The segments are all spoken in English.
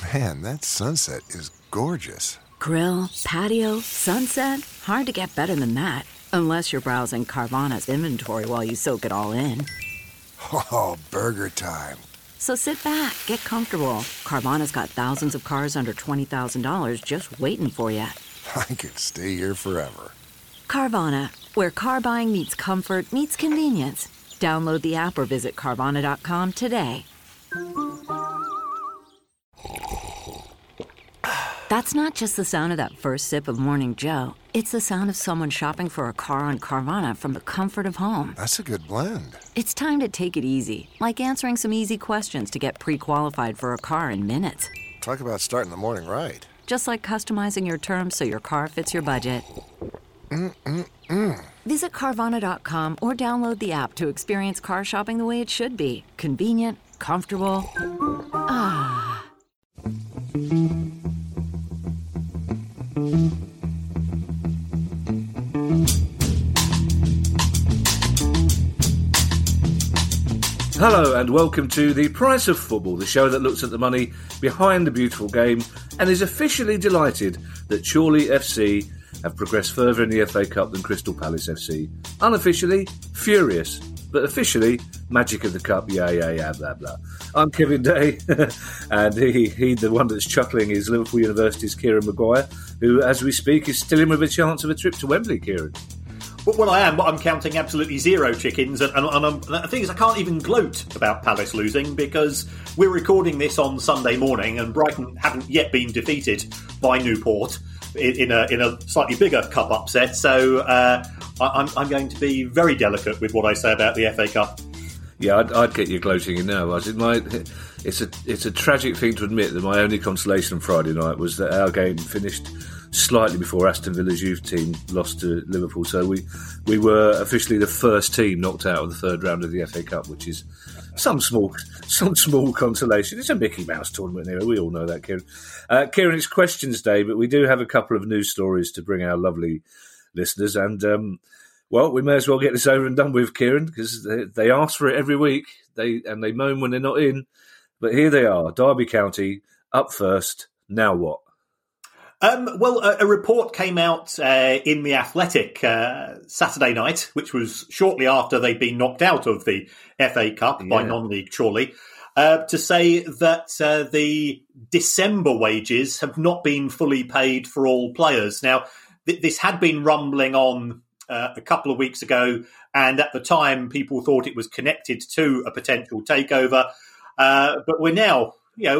Man, that sunset is gorgeous. Grill, patio, sunset. Hard to get better than that. Unless you're browsing Carvana's inventory while you soak it all in. Oh, burger time. So sit back, get comfortable. Carvana's got thousands of cars under $20,000 just waiting for you. I could stay here forever. Carvana, where car buying meets comfort, meets convenience. Download the app or visit Carvana.com today. That's not just the sound of that first sip of Morning Joe. It's the sound of someone shopping for a car on Carvana from the comfort of home. That's a good blend. It's time to take it easy, like answering some easy questions to get pre-qualified for a car in minutes. Talk about starting the morning right. Just like customizing your terms so your car fits your budget. Visit Carvana.com or download the app to experience car shopping the way it should be. Convenient, comfortable. Ah. Hello and welcome to The Price of Football, the show that looks at the money behind the beautiful game and is officially delighted that Chorley FC have progressed further in the FA Cup than Crystal Palace FC. Unofficially, furious, but officially, magic of the cup, yeah, blah, blah. I'm Kevin Day, and he the one that's chuckling is Liverpool University's Kieran Maguire, who, as we speak, is still in with a chance of a trip to Wembley, Kieran. Well, I am, but I'm counting absolutely zero chickens. And the thing is, I can't even gloat about Palace losing because we're recording this on Sunday morning and Brighton haven't yet been defeated by Newport in a slightly bigger cup upset. So I'm going to be very delicate with what I say about the FA Cup. Yeah, I'd get you gloating in now. It's a tragic thing to admit that my only consolation on Friday night was that our game finished slightly before Aston Villa's youth team lost to Liverpool. So we were officially the first team knocked out of the third round of the FA Cup, which is some small consolation. It's a Mickey Mouse tournament anyway. We all know that, Kieran. Kieran, it's questions day, but we do have a couple of news stories to bring our lovely listeners. And well, we may as well get this over and done with, Kieran, because they ask for it every week. They moan when they're not in, but here they are. Derby County up first. Now what? Well, a report came out in The Athletic Saturday night, which was shortly after they'd been knocked out of the FA Cup by non-league Chorley, to say that the December wages have not been fully paid for all players. Now, this had been rumbling on a couple of weeks ago, and at the time, people thought it was connected to a potential takeover. But we're now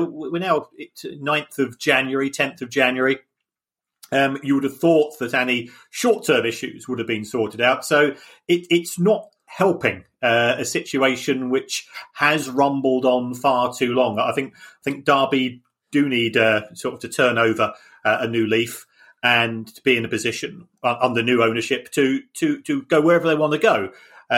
9th of January, 10th of January. You would have thought that any short-term issues would have been sorted out. So it's not helping a situation which has rumbled on far too long. I think Derby do need to turn over a new leaf and to be in a position under new ownership to go wherever they want to go.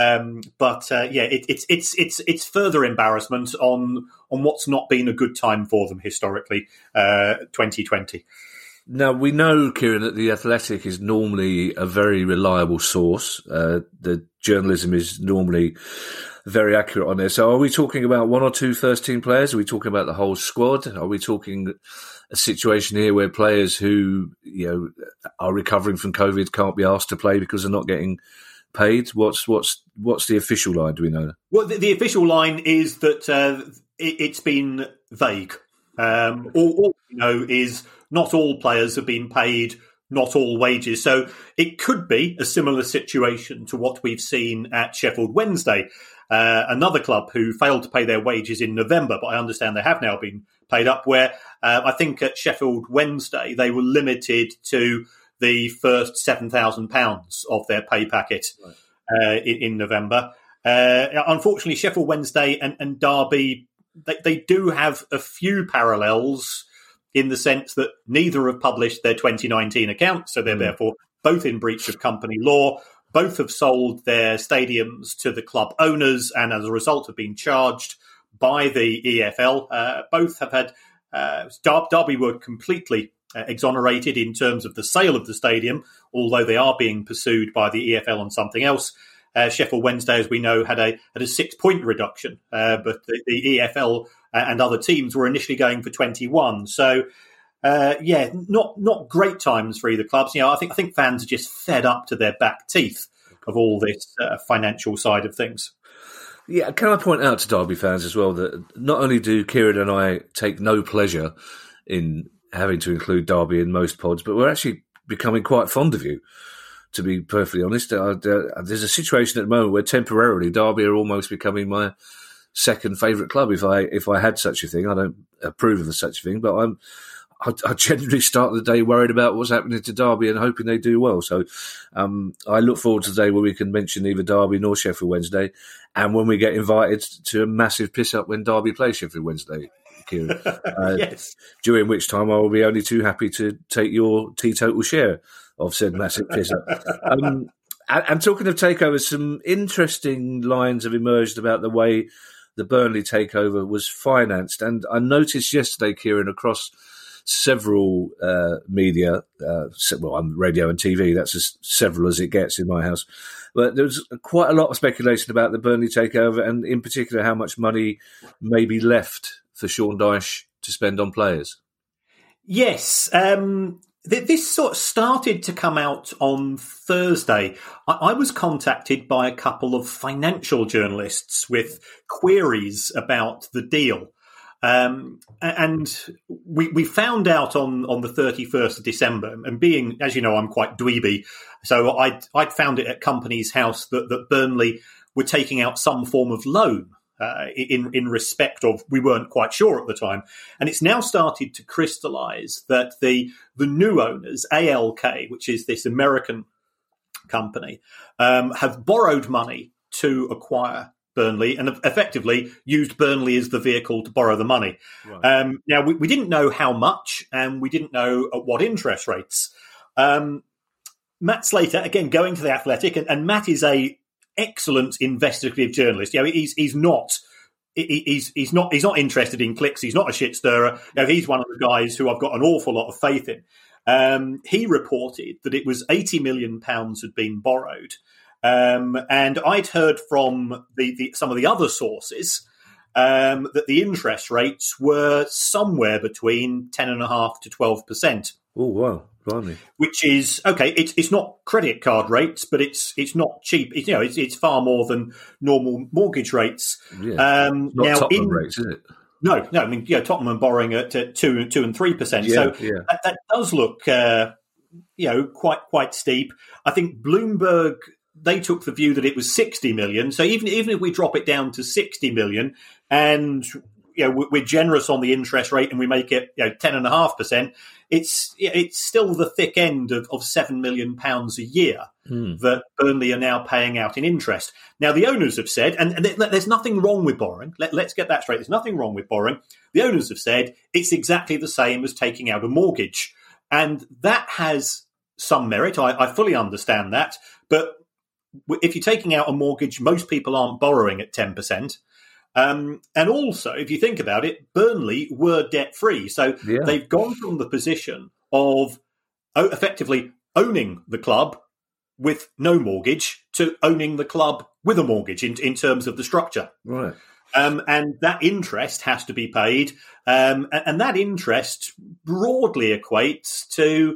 It's further embarrassment on what's not been a good time for them historically, 2020. Now, we know, Kieran, that The Athletic is normally a very reliable source. The journalism is normally very accurate on there. So are we talking about one or two first-team players? Are we talking about the whole squad? Are we talking a situation here where players who are recovering from COVID can't be asked to play because they're not getting paid? What's the official line, do we know? Well, the official line is that it's been vague. All we know is not all players have been paid, not all wages. So it could be a similar situation to what we've seen at Sheffield Wednesday, another club who failed to pay their wages in November, but I understand they have now been paid up, where I think at Sheffield Wednesday they were limited to the first £7,000 of their pay packet in November. Unfortunately, Sheffield Wednesday and Derby, they do have a few parallels in the sense that neither have published their 2019 accounts, so they're therefore both in breach of company law. Both have sold their stadiums to the club owners and as a result have been charged by the EFL. Both have had Derby were completely exonerated in terms of the sale of the stadium, although they are being pursued by the EFL on something else. Sheffield Wednesday, as we know, had a 6-point reduction, but the EFL and other teams were initially going for 21. So, not great times for either clubs. I think fans are just fed up to their back teeth of all this financial side of things. Yeah, can I point out to Derby fans as well that not only do Kieran and I take no pleasure in having to include Derby in most pods, but we're actually becoming quite fond of you, to be perfectly honest. There's a situation at the moment where temporarily Derby are almost becoming my second favourite club if I had such a thing. I don't approve of such a thing, but I generally start the day worried about what's happening to Derby and hoping they do well. So I look forward to the day where we can mention neither Derby nor Sheffield Wednesday, and when we get invited to a massive piss-up when Derby plays Sheffield Wednesday, Kieran. Yes. During which time I will be only too happy to take your teetotal share of said massive piss-up. And talking of takeovers, some interesting lines have emerged about the way the Burnley takeover was financed. And I noticed yesterday, Kieran, across several media, radio and TV, that's as several as it gets in my house. But there was quite a lot of speculation about the Burnley takeover, and in particular how much money may be left for Sean Dyche to spend on players. Yes, this sort of started to come out on Thursday. I was contacted by a couple of financial journalists with queries about the deal. And we found out on the 31st of December, and being, as you know, I'm quite dweeby, so I'd found it at Company's House that Burnley were taking out some form of loan in respect of, we weren't quite sure at the time. And it's now started to crystallise that the new owners, ALK, which is this American company, have borrowed money to acquire Burnley and effectively used Burnley as the vehicle to borrow the money. Right. Now, we didn't know how much, and we didn't know at what interest rates. Matt Slater, again, going to The Athletic, and Matt is a excellent investigative journalist. He's not interested in clicks. He's not a shit stirrer. He's one of the guys who I've got an awful lot of faith in. He reported that it was £80 million had been borrowed. And I'd heard from some of the other sources that the interest rates were somewhere between 10.5% to 12%. Oh wow, blimey! Which is okay. It's not credit card rates, but it's not cheap. It's far more than normal mortgage rates. Yeah. Not Tottenham rates, is it? No. I mean, Tottenham are borrowing at 2% and 3%. Yeah, so yeah. That does look, quite steep. I think Bloomberg, they took the view that it was 60 million. So even if we drop it down to 60 million and we're generous on the interest rate and we make it 10.5%, it's still the thick end of £7 million a year that Burnley are now paying out in interest. Now, the owners have said, and there's nothing wrong with borrowing. Let's get that straight. There's nothing wrong with borrowing. The owners have said it's exactly the same as taking out a mortgage. And that has some merit. I fully understand that. But if you're taking out a mortgage, most people aren't borrowing at 10%. And also, if you think about it, Burnley were debt-free. So they've gone from the position of effectively owning the club with no mortgage to owning the club with a mortgage in terms of the structure. Right. And that interest has to be paid. And that interest broadly equates to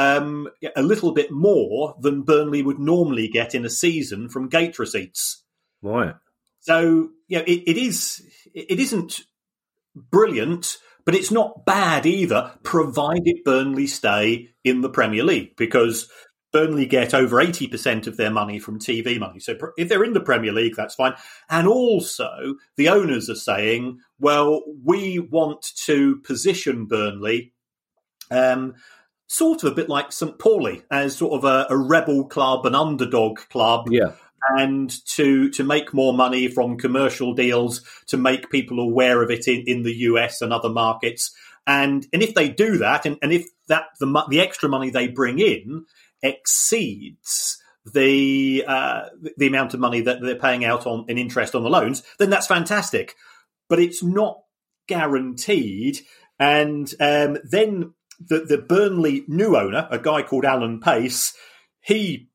a little bit more than Burnley would normally get in a season from gate receipts. Right. So it isn't brilliant, but it's not bad either, provided Burnley stay in the Premier League, because Burnley get over 80% of their money from TV money. So if they're in the Premier League, that's fine. And also, the owners are saying, well, we want to position Burnley sort of a bit like St. Pauli, as sort of a rebel club, an underdog club. Yeah. And to make more money from commercial deals, to make people aware of it in the US and other markets. And if they do that, and if the extra money they bring in exceeds the amount of money that they're paying out in interest on the loans, then that's fantastic. But it's not guaranteed. And then the Burnley new owner, a guy called Alan Pace, he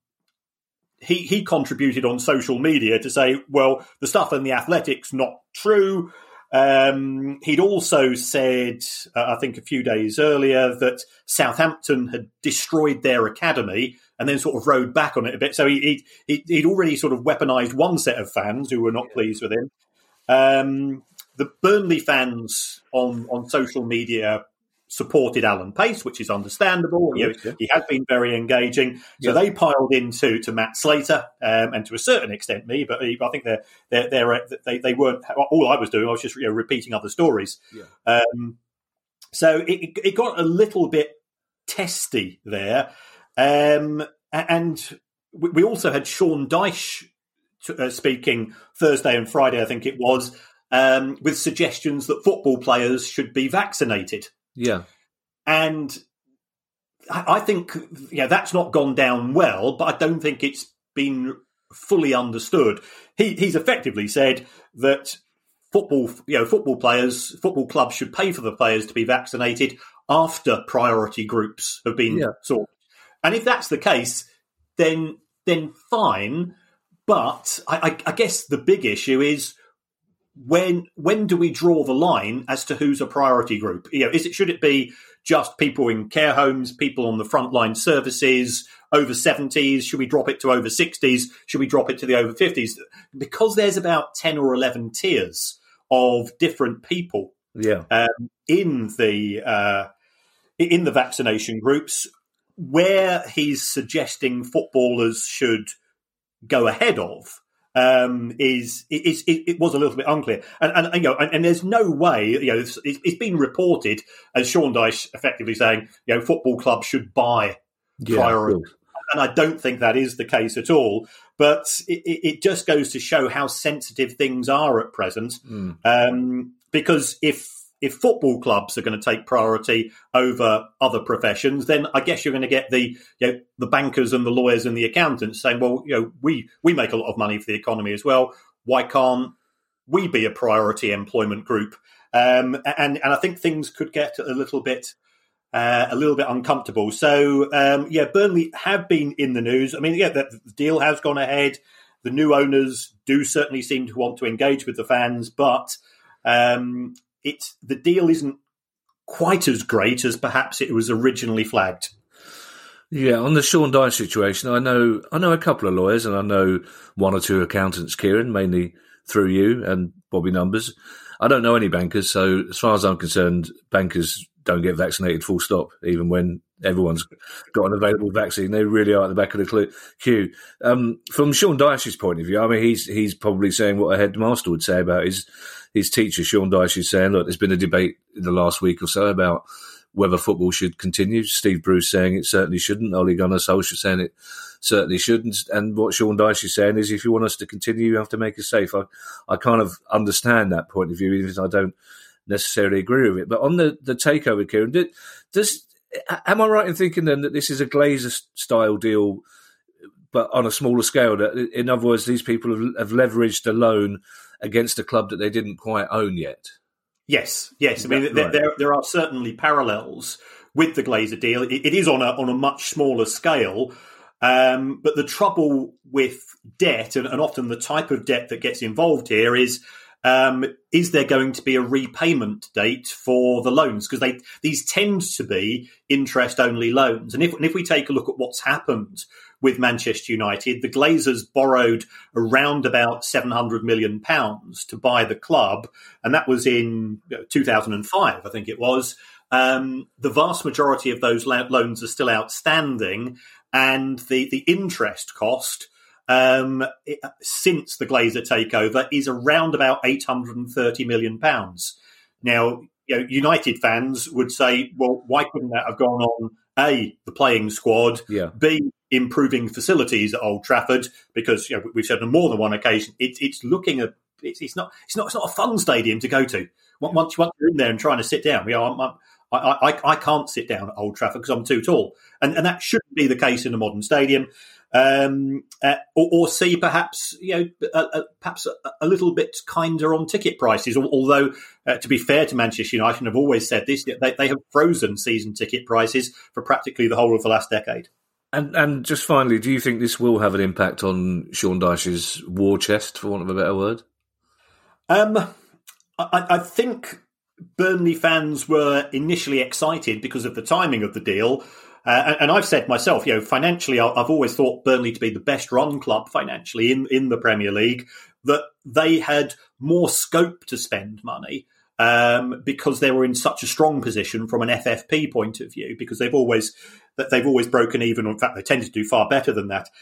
contributed on social media to say, well, the stuff in The Athletic's not true. He'd also said, I think a few days earlier, that Southampton had destroyed their academy and then sort of rode back on it a bit. So he'd already sort of weaponised one set of fans who were not pleased with him. The Burnley fans on social media supported Alan Pace, which is understandable. He has been very engaging. So they piled into Matt Slater, and to a certain extent me, but I think they weren't. All I was doing, I was just repeating other stories. Yeah. So it got a little bit testy there, and we also had Sean Dyche speaking Thursday and Friday, I think it was, with suggestions that football players should be vaccinated. Yeah. And I think that's not gone down well, but I don't think it's been fully understood. He's effectively said that football clubs should pay for the players to be vaccinated after priority groups have been sorted. And if that's the case, then fine. But I guess the big issue is, when do we draw the line as to who's a priority group? Should it be just people in care homes, people on the frontline services, over 70s? Should we drop it to over 60s? Should we drop it to the over 50s? Because there's about 10 or 11 tiers of different people in the vaccination groups, where he's suggesting footballers should go ahead of. It was a little bit unclear, and there's no way. It's been reported as Sean Dyche effectively saying, football clubs should buy priority, and I don't think that is the case at all. But it just goes to show how sensitive things are at present, because if football clubs are going to take priority over other professions, then I guess you're going to get the bankers and the lawyers and the accountants saying, well, we make a lot of money for the economy as well. Why can't we be a priority employment group? And I think things could get a little bit uncomfortable. So Burnley have been in the news. I mean, the deal has gone ahead. The new owners do certainly seem to want to engage with the fans, but the deal isn't quite as great as perhaps it was originally flagged. Yeah, on the Sean Dyche situation, I know a couple of lawyers, and I know one or two accountants, Kieran, mainly through you and Bobby Numbers. I don't know any bankers, so as far as I'm concerned, bankers don't get vaccinated full stop, even when everyone's got an available vaccine. They really are at the back of the queue. From Sean Dyche's point of view, I mean, he's probably saying what a headmaster would say about his teacher. Sean Dyche is saying, look, there's been a debate in the last week or so about whether football should continue. Steve Bruce saying it certainly shouldn't. Ole Gunnar Solskjaer saying it certainly shouldn't. And what Sean Dyche is saying is, if you want us to continue, you have to make us safe. I kind of understand that point of view, even if I don't necessarily agree with it. But on the takeover, Kieran, am I right in thinking then that this is a Glazer-style deal, but on a smaller scale? That, in other words, these people have leveraged a loan against a club that they didn't quite own yet? Yes. I mean, there are certainly parallels with the Glazer deal. It is on a much smaller scale, but the trouble with debt, and often the type of debt that gets involved here, is there going to be a repayment date for the loans? Because these tend to be interest-only loans. And if we take a look at what's happened with Manchester United, the Glazers borrowed around about £700 million to buy the club, and that was in 2005, I think it was. The vast majority of those loans are still outstanding, and the interest cost since the Glazer takeover is around about £830 million. Now, United fans would say, well, why couldn't that have gone on A, the playing squad, B, improving facilities at Old Trafford? Because we've said on more than one occasion, it's not a fun stadium to go to. Once you're in there and trying to sit down, I can't sit down at Old Trafford because I'm too tall, and that shouldn't be the case in a modern stadium. Or see perhaps a little bit kinder on ticket prices. Although, to be fair to Manchester United, have always said this, they have frozen season ticket prices for practically the whole of the last decade. And just finally, do you think this will have an impact on Sean Dyche's war chest, for want of a better word? I think Burnley fans were initially excited because of the timing of the deal. And I've said myself, financially, I've always thought Burnley to be the best run club financially in the Premier League, that they had more scope to spend money because they were in such a strong position from an FFP point of view, because they've always broken even. In fact, they tended to do far better than that.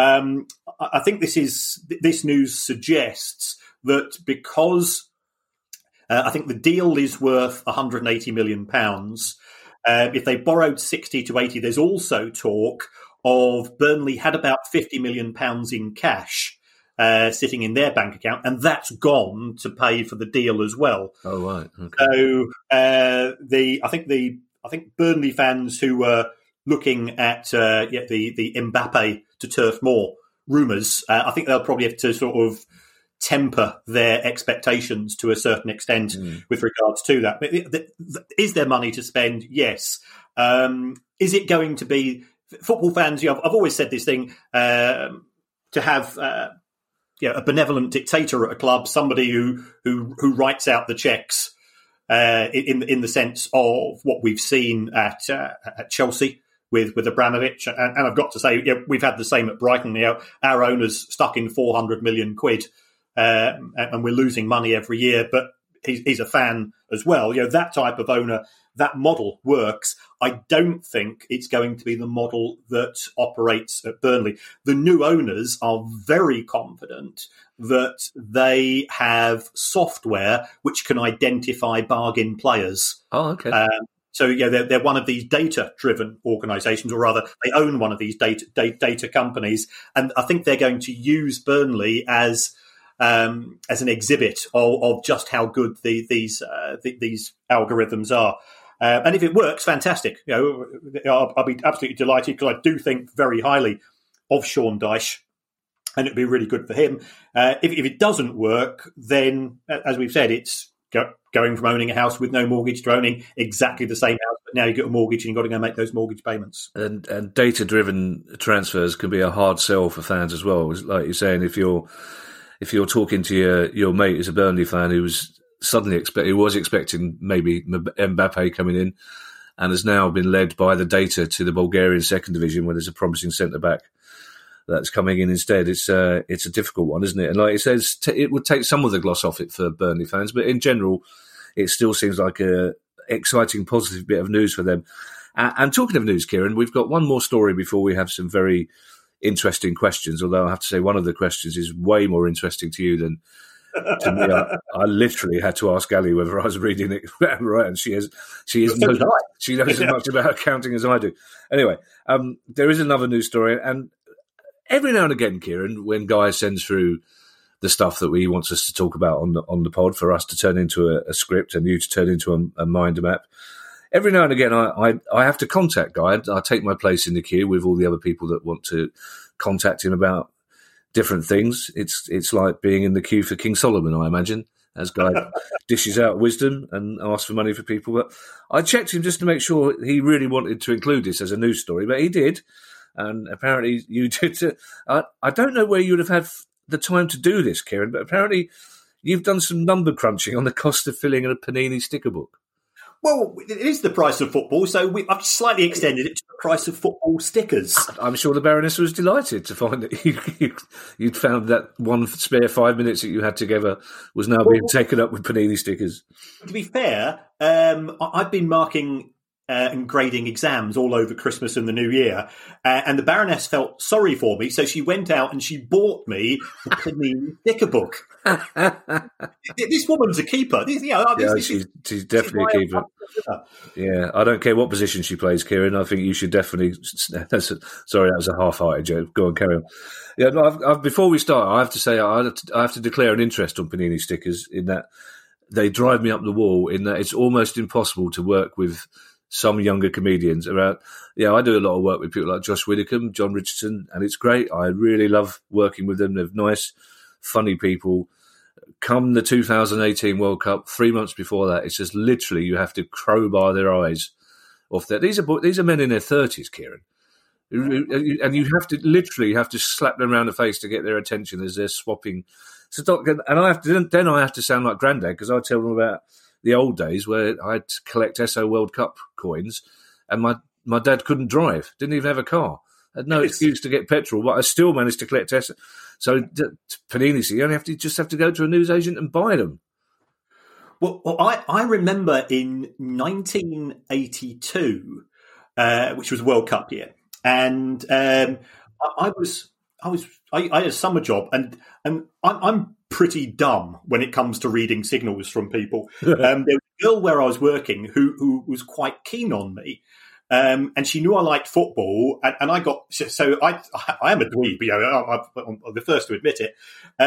I think this news suggests that because I think the deal is worth £180 million. If they borrowed 60 to 80, there's also talk of Burnley had about £50 million in cash sitting in their bank account, and that's gone to pay for the deal as well. Oh, right. Okay. So I think Burnley fans who were looking at the Mbappe to Turf Moor rumours, I think they'll probably have to sort of temper their expectations to a certain extent with regards to that. But is there money to spend? Yes. Is it going to be football fans? I've always said this thing, to have a benevolent dictator at a club, somebody who writes out the checks in the sense of what we've seen at Chelsea with Abramovich, and I've got to say, we've had the same at Brighton. Our owner's stuck in 400 million quid. And we're losing money every year, but he's a fan as well. That type of owner, that model works. I don't think it's going to be the model that operates at Burnley. The new owners are very confident that they have software which can identify bargain players. Oh, okay. So they're one of these data-driven organisations, or rather, they own one of these data companies, and I think they're going to use Burnley as an exhibit of just how good these algorithms are. And if it works, fantastic. I'll be absolutely delighted, because I do think very highly of Sean Dyche, and it'd be really good for him. If it doesn't work, then, as we've said, it's going from owning a house with no mortgage to owning exactly the same house, but now you get a mortgage and you've got to go make those mortgage payments. And data-driven transfers can be a hard sell for fans as well. Like you're saying, if you're talking to your mate who's a Burnley fan who was suddenly expecting maybe Mbappe coming in, and has now been led by the data to the Bulgarian second division, where there's a promising centre back that's coming in instead. It's a difficult one, isn't it? And like it says, it would take some of the gloss off it for Burnley fans, but in general, it still seems like a exciting, positive bit of news for them. And talking of news, Kieran, we've got one more story before we have some very interesting questions, although I have to say one of the questions is way more interesting to you than to me. I literally had to ask Ali whether I was reading it right, and she knows as much about accounting as I do. Anyway, there is another news story, and every now and again, Kieran, when Guy sends through the stuff that he wants us to talk about on the pod, for us to turn into a script and you to turn into a mind map, every now and again, I have to contact Guy. I take my place in the queue with all the other people that want to contact him about different things. It's like being in the queue for King Solomon, I imagine, as Guy dishes out wisdom and asks for money for people. But I checked him just to make sure he really wanted to include this as a news story, but he did. And apparently you did too. I don't know where you would have had the time to do this, Kieran, but apparently you've done some number crunching on the cost of filling a Panini sticker book. Well, it is the price of football, so I've slightly extended it to the price of football stickers. I'm sure the Baroness was delighted to find that you'd found that one spare 5 minutes that you had together was now being taken up with Panini stickers. To be fair, I've been marking and grading exams all over Christmas and the New Year, and the Baroness felt sorry for me, so she went out and she bought me the Panini sticker book. This woman's a keeper. She's definitely a keeper. Yeah, I don't care what position she plays, Kieran. I think you should definitely. Sorry, that was a half-hearted joke. Go on, carry on. Yeah, before we start, I have to say I have to declare an interest on Panini stickers, in that they drive me up the wall. In that it's almost impossible to work with some younger comedians around. Yeah, I do a lot of work with people like Josh Widdicombe, John Richardson, and it's great. I really love working with them. They're nice, funny people. Come the 2018 World Cup, 3 months before that, it's just literally you have to crowbar their eyes off that. These are men in their 30s, Kieran. And you have to slap them around the face to get their attention as they're swapping. So, and I have to sound like Grandad, because I tell them about the old days where I had to collect SO World Cup coins, and my dad couldn't drive, didn't even have a car, had no excuse to get petrol, but I still managed to collect SO. So Panini, so you only have to go to a newsagent and buy them. Well, I remember in 1982, which was World Cup year, and I had a summer job, and I'm pretty dumb when it comes to reading signals from people. There was a girl where I was working who was quite keen on me, and she knew I liked football, and I got so I am a dweeb, I'm the first to admit it.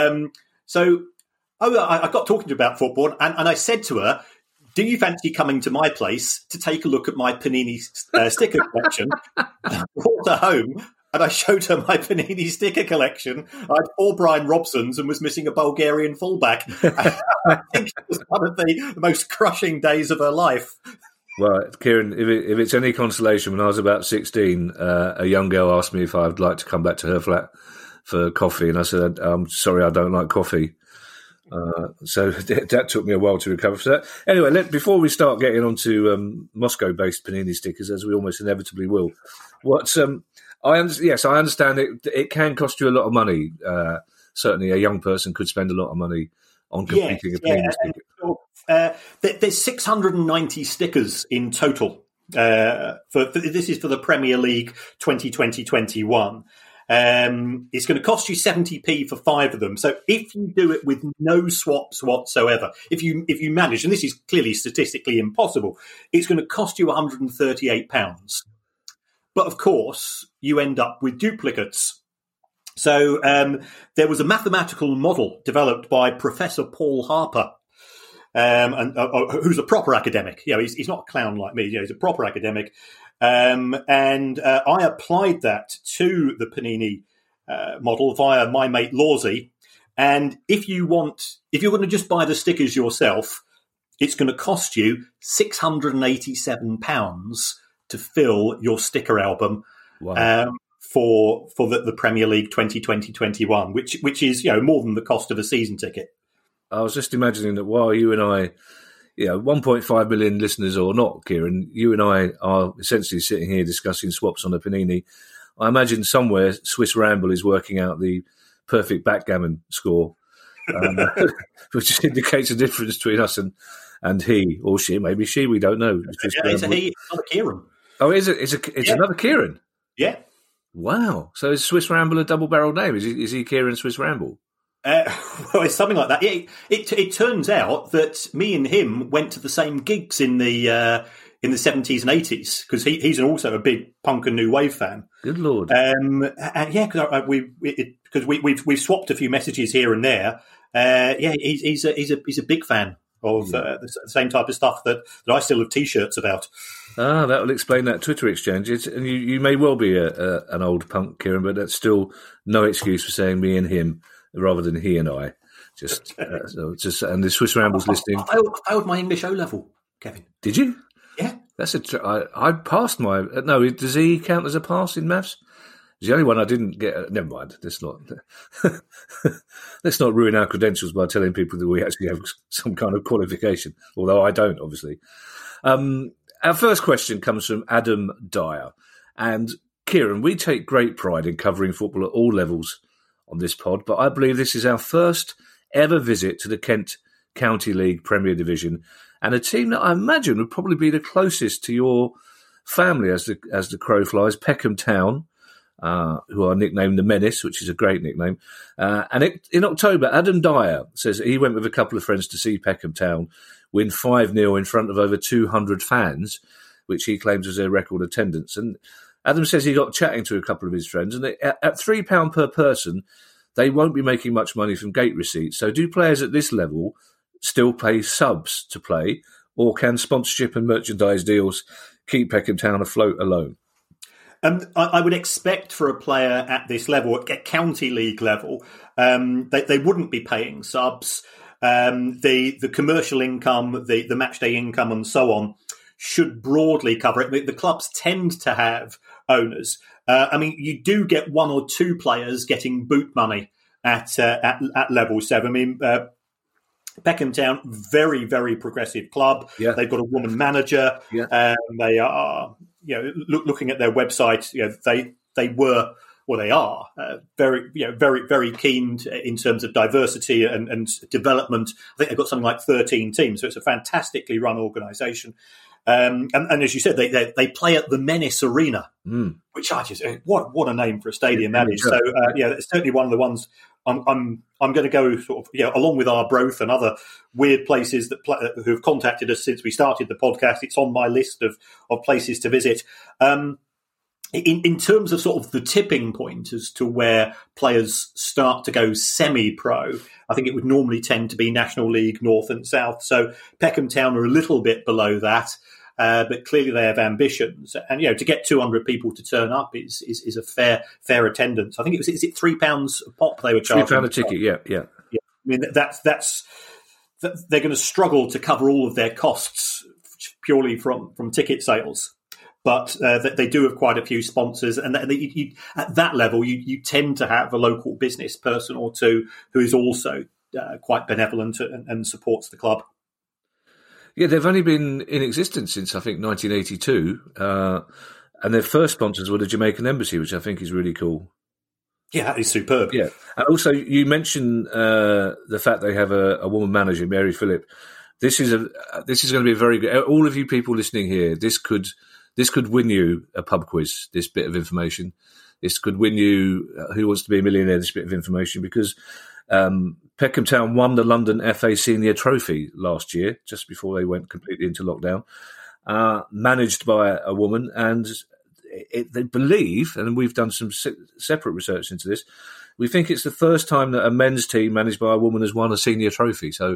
I got talking to her about football, and I said to her, "Do you fancy coming to my place to take a look at my Panini sticker collection?" I brought her home, and I showed her my Panini sticker collection. I had 4 Brian Robsons and was missing a Bulgarian fullback. I think it was one of the most crushing days of her life. Well, Kieran, if it's any consolation, when I was about 16, a young girl asked me if I'd like to come back to her flat for coffee, and I said, "I'm sorry, I don't like coffee." So that took me a while to recover from that. Anyway, before we start getting on to Moscow-based Panini stickers, as we almost inevitably will, I understand it can cost you a lot of money. Certainly, a young person could spend a lot of money on completing a Panini sticker. There's 690 stickers in total. This is for the Premier League 2020-21. It's going to cost you 70p for 5 of them. So if you do it with no swaps whatsoever, if you manage, and this is clearly statistically impossible, it's going to cost you £138. But of course, you end up with duplicates. So there was a mathematical model developed by Professor Paul Harper, who's a proper academic. He's not a clown like me. He's a proper academic. And I applied that to the Panini model via my mate Lawsy. And if you're going to just buy the stickers yourself, it's going to cost you £687 to fill your sticker album. Wow. For the Premier League 2020-21, which is more than the cost of a season ticket. I was just imagining that while you and I, 1.5 million listeners or not, Kieran, you and I are essentially sitting here discussing swaps on a Panini. I imagine somewhere Swiss Ramble is working out the perfect backgammon score, which indicates a difference between us and he or she. Maybe she, we don't know. It's a he, it's not a Kieran. Oh, is it? It's another Kieran? Yeah. Wow. So is Swiss Ramble a double-barreled name? Is he Kieran Swiss Ramble? Well, it's something like that. It turns out that me and him went to the same gigs in the 70s and 80s, because he's also a big punk and new wave fan. Good Lord. Because we've swapped a few messages here and there. He's a big fan of the same type of stuff that I still have T-shirts about. Ah, that will explain that Twitter exchange. And you may well be an old punk, Kieran, but that's still no excuse for saying me and him rather than he and I. And the Swiss Rambles listening. I failed my English O level, Kevin. Did you? Yeah. I passed my. No, does he count as a pass in maths? It's the only one I didn't get. Never mind. Let's not ruin our credentials by telling people that we actually have some kind of qualification, although I don't, obviously. Our first question comes from Adam Dyer. And Kieran, we take great pride in covering football at all levels on this pod, but I believe this is our first ever visit to the Kent County League Premier Division, and a team that I imagine would probably be the closest to your family as the crow flies, Peckham Town, who are nicknamed the Menace, which is a great nickname. In October, Adam Dyer says he went with a couple of friends to see Peckham Town win 5-0 in front of over 200 fans, which he claims was their record attendance. And Adam says he got chatting to a couple of his friends, and at £3 per person, they won't be making much money from gate receipts. So do players at this level still pay subs to play, or can sponsorship and merchandise deals keep Peckham Town afloat alone? I would expect for a player at this level, at county league level, they wouldn't be paying subs. The commercial income, the match day income, and so on should broadly cover it. The clubs tend to have owners. I mean, you do get one or two players getting boot money at level 7. I mean, Peckham Town, very, very progressive club. Yeah. They've got a woman manager. Yeah. They are, looking at their website, they are very, very, very keen in terms of diversity and development. I think they've got something like 13 teams, so it's a fantastically run organisation. And as you said, they play at the Menace Arena, which I just what a name for a stadium that is. So it's certainly one of the ones I'm going to go sort of along with Arbroath and other weird places who have contacted us since we started the podcast. It's on my list of places to visit. In terms of sort of the tipping point as to where players start to go semi-pro, I think it would normally tend to be National League North and South. So Peckham Town are a little bit below that, but clearly they have ambitions. And to get 200 people to turn up is a fair attendance. I think is it £3 a pop they were charging? £3 a ticket, yeah. I mean that's they're going to struggle to cover all of their costs purely from ticket sales. But they do have quite a few sponsors, and at that level, you tend to have a local business person or two who is also quite benevolent and supports the club. Yeah, they've only been in existence since, I think, 1982, and their first sponsors were the Jamaican Embassy, which I think is really cool. Yeah, that is superb. Yeah, and also you mentioned the fact they have a woman manager, Mary Phillip. This is going to be a very good. All of you people listening here, this could win you a pub quiz, this bit of information. This could win you Who Wants to Be a Millionaire, this bit of information, because Peckham Town won the London FA Senior Trophy last year, just before they went completely into lockdown, managed by a woman. And they believe, and we've done some separate research into this, we think it's the first time that a men's team managed by a woman has won a senior trophy. So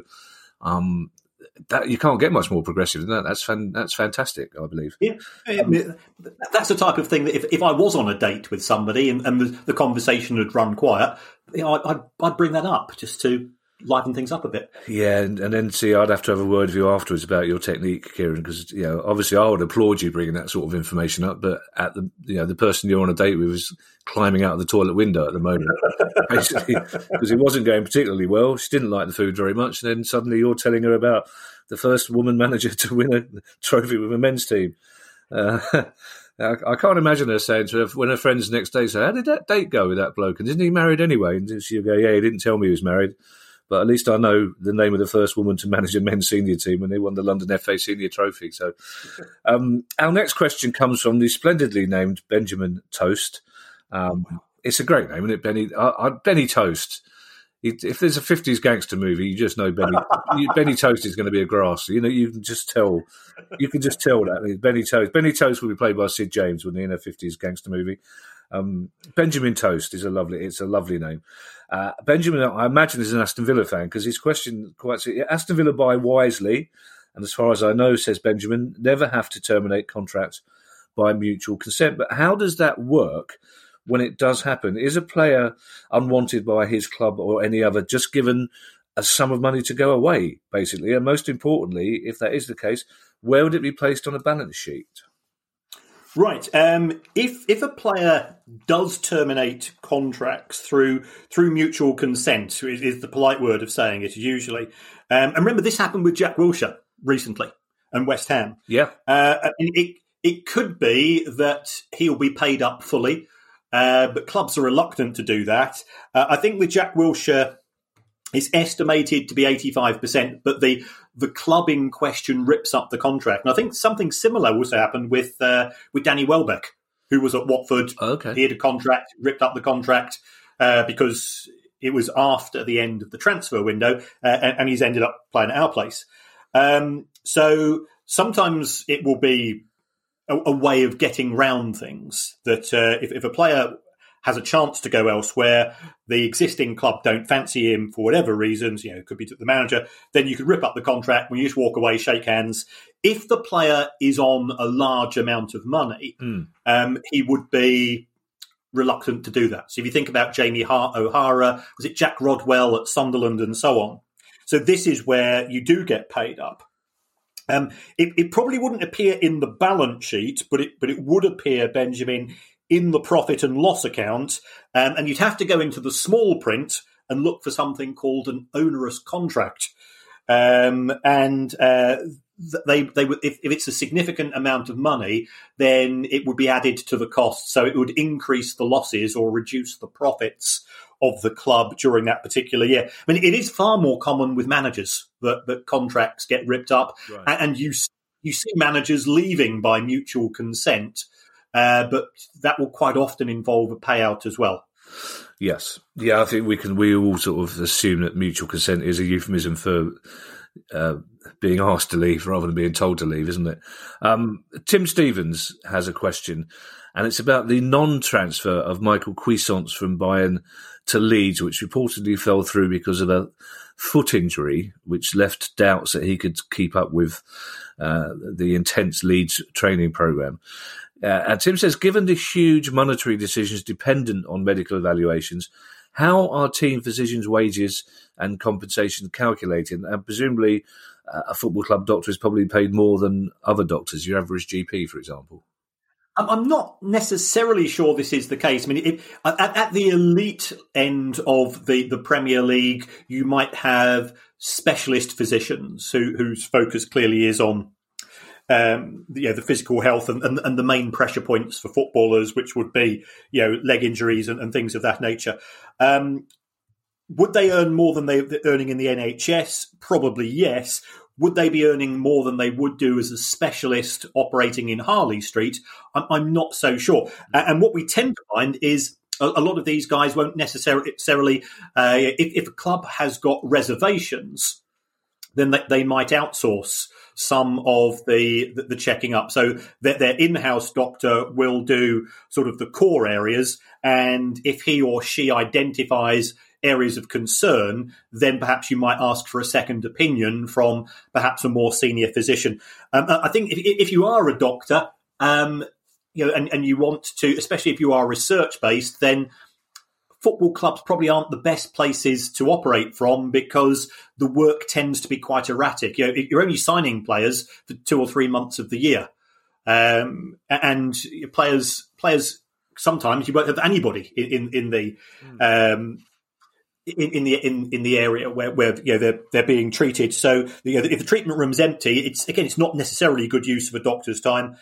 that you can't get much more progressive than that. That's fantastic, I believe. Yeah, that's the type of thing that if I was on a date with somebody and the conversation had run quiet, I'd bring that up just to liven things up a bit. Yeah, and then I'd have to have a word with you afterwards about your technique, Kieran, because obviously I would applaud you bringing that sort of information up, but at the person you're on a date with is climbing out of the toilet window at the moment, basically, because it wasn't going particularly well. She didn't like the food very much, and then suddenly you're telling her about the first woman manager to win a trophy with a men's team. I can't imagine her saying to her, when her friends next day say, "How did that date go with that bloke? And isn't he married anyway?" And she'll go, "Yeah, he didn't tell me he was married. But at least I know the name of the first woman to manage a men's senior team when they won the London FA Senior Trophy." So our next question comes from the splendidly named Benjamin Toast. It's a great name, isn't it, Benny? Benny Toast. If there's a 50s gangster movie, you just know Benny Toast is going to be a grasser. You can just tell. You can just tell that. Benny Toast. Benny Toast will be played by Sid James, wouldn't he, in a 50s gangster movie? Benjamin Toast is a lovely name. Benjamin, I imagine, is an Aston Villa fan, because his question Aston Villa buy wisely, and as far as I know, says Benjamin, never have to terminate contracts by mutual consent. But how does that work when it does happen? Is a player unwanted by his club or any other just given a sum of money to go away, basically? And most importantly, if that is the case, where would it be placed on a balance sheet? Right. If a player does terminate contracts through mutual consent, is the polite word of saying it usually. And remember, this happened with Jack Wilshere recently and West Ham. Yeah. It could be that he'll be paid up fully, but clubs are reluctant to do that. I think with Jack Wilshere, it's estimated to be 85%, but the club in question rips up the contract. And I think something similar also happened with Danny Welbeck, who was at Watford. Okay. He had a contract, ripped up the contract because it was after the end of the transfer window, and he's ended up playing at our place. So sometimes it will be a way of getting round things, that if a player has a chance to go elsewhere, the existing club don't fancy him for whatever reasons, it could be to the manager, then you could rip up the contract when you just walk away, shake hands. If the player is on a large amount of money, he would be reluctant to do that. So if you think about Jamie O'Hara, was it Jack Rodwell at Sunderland and so on? So this is where you do get paid up. It probably wouldn't appear in the balance sheet, but it would appear, Benjamin, in the profit and loss account, and you'd have to go into the small print and look for something called an onerous contract. They would, if it's a significant amount of money, then it would be added to the cost. So it would increase the losses or reduce the profits of the club during that particular year. I mean, it is far more common with managers that contracts get ripped up, right. And you see managers leaving by mutual consent, but that will quite often involve a payout as well. Yes. Yeah, I think we all sort of assume that mutual consent is a euphemism for being asked to leave rather than being told to leave, isn't it? Tim Stevens has a question, and it's about the non-transfer of Michael Cuisance from Bayern to Leeds, which reportedly fell through because of a foot injury, which left doubts that he could keep up with the intense Leeds training programme. And Tim says, given the huge monetary decisions dependent on medical evaluations, how are team physicians' wages and compensation calculated? And presumably a football club doctor is probably paid more than other doctors, your average GP, for example. I'm not necessarily sure this is the case. I mean, at the elite end of the Premier League, you might have specialist physicians whose focus clearly is on the physical health and the main pressure points for footballers, which would be leg injuries and things of that nature. Would they earn more than they're earning in the NHS? Probably yes. Would they be earning more than they would do as a specialist operating in Harley Street? I'm not so sure. And what we tend to find is a lot of these guys won't necessarily, if a club has got reservations, then they might outsource some of the checking up. So their in-house doctor will do sort of the core areas, and if he or she identifies areas of concern, then perhaps you might ask for a second opinion from perhaps a more senior physician. I think if you are a doctor, and you want to, especially if you are research-based, then football clubs probably aren't the best places to operate from because the work tends to be quite erratic. You're only signing players for 2 or 3 months of the year, and players sometimes you won't have anybody in the area where they're being treated. So if the treatment room's empty, it's not necessarily good use of a doctor's time.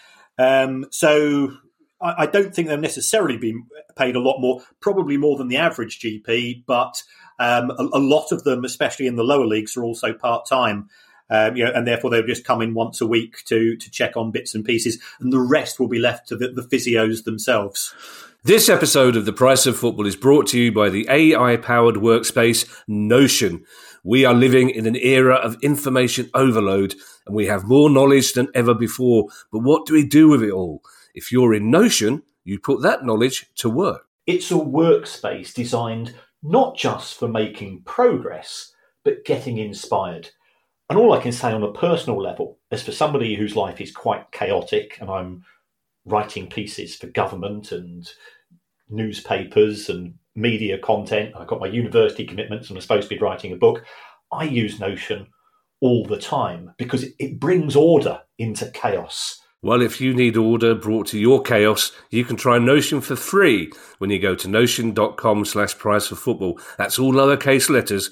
So I don't think they'll necessarily be paid a lot more, probably more than the average GP, but a lot of them, especially in the lower leagues, are also part-time, and therefore they'll just come in once a week to check on bits and pieces, and the rest will be left to the physios themselves. This episode of The Price of Football is brought to you by the AI-powered workspace Notion. We are living in an era of information overload, and we have more knowledge than ever before. But what do we do with it all? If you're in Notion, you put that knowledge to work. It's a workspace designed not just for making progress, but getting inspired. And all I can say on a personal level is for somebody whose life is quite chaotic, and I'm writing pieces for government and newspapers and media content. I've got my university commitments and I'm supposed to be writing a book. I use Notion all the time because it brings order into chaos. Well, if you need order brought to your chaos, you can try Notion for free when you go to notion.com/priceoffootball. That's all lowercase letters,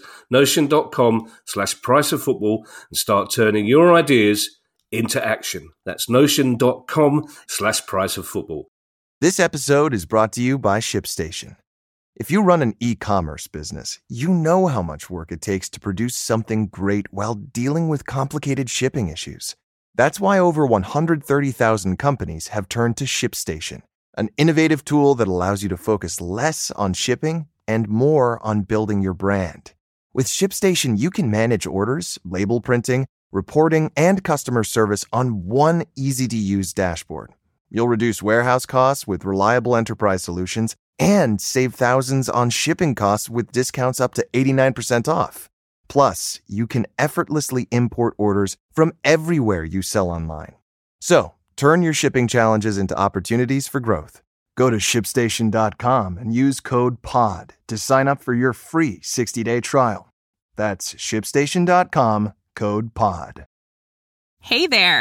notion.com/priceoffootball, and start turning your ideas into action. That's notion.com/priceoffootball. This episode is brought to you by ShipStation. If you run an e-commerce business, you know how much work it takes to produce something great while dealing with complicated shipping issues. That's why over 130,000 companies have turned to ShipStation, an innovative tool that allows you to focus less on shipping and more on building your brand. With ShipStation, you can manage orders, label printing, reporting, and customer service on one easy-to-use dashboard. You'll reduce warehouse costs with reliable enterprise solutions and save thousands on shipping costs with discounts up to 89% off. Plus, you can effortlessly import orders from everywhere you sell online. So, turn your shipping challenges into opportunities for growth. Go to ShipStation.com and use code POD to sign up for your free 60-day trial. That's ShipStation.com, code POD. Hey there!